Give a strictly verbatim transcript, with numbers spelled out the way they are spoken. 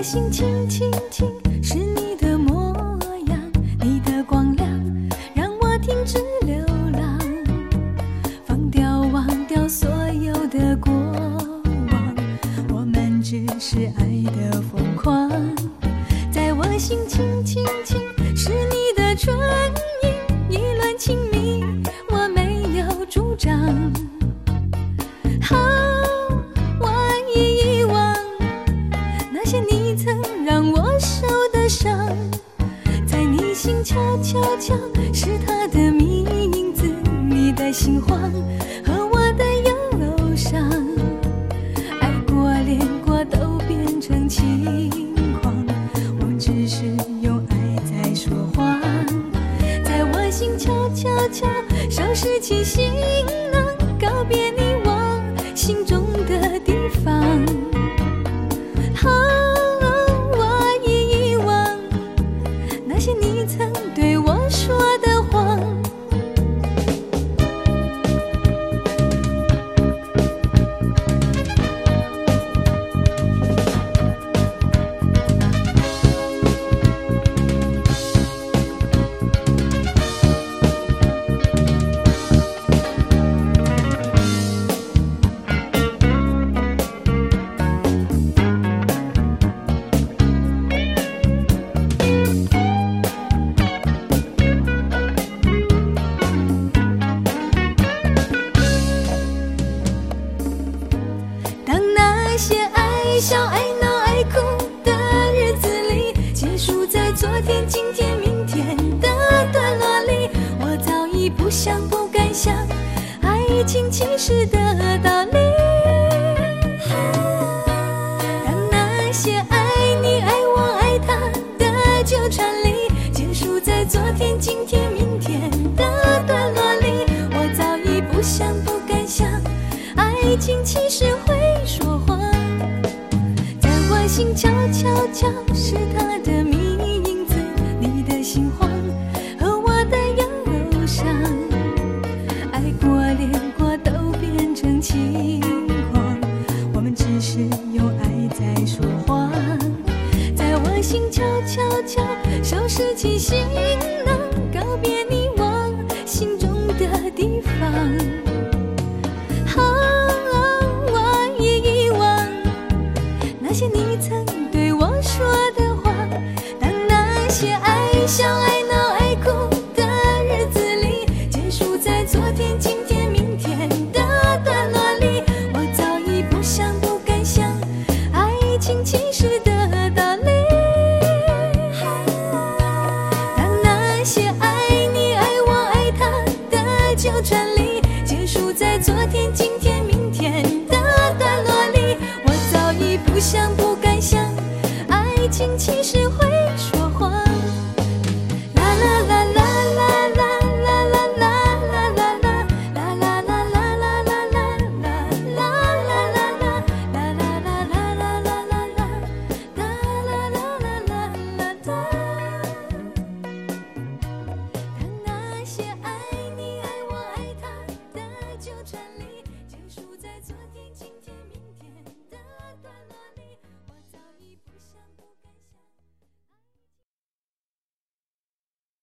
心轻轻轻，是你的模样，你的光亮让我停止流浪，放掉忘掉所有的过往，我们只是爱的疯狂。在我心轻轻轻，是你的唇印，意乱情迷，我没有主张。好，我已遗忘那些你曾让我受的伤，在你心悄悄悄，是他的名字，你的心慌和我的忧伤，爱过恋过都变成情况，我只是用爱在说谎。在我心悄悄悄，收拾起行囊，告别你我心中的地方。好，我已遗忘那些你曾对我说的谎。那些爱笑爱闹爱哭的日子里，结束在昨天今天明天的段落里，我早已不想不敢想爱情其实的道理。当那些爱你爱我爱他的纠缠里，结束在昨天今天明天的段落里，我早已不想不敢想爱情其实会说谎。心悄悄悄，是他的名字，你的心慌和我的忧伤，爱过恋过都变成情况，我们只是用爱在说谎。在我心悄悄悄，收拾起行囊，告别你我心中的地方。好，我已遗忘那些你曾对我说的话，当那些爱笑爱闹爱哭的日子里，结束在昨天今天明天的段落里，我早已不想不敢想爱情其实的道理。当那些爱你爱我爱他的纠缠里，结束在昨天今天明天的段落里，我早已不想不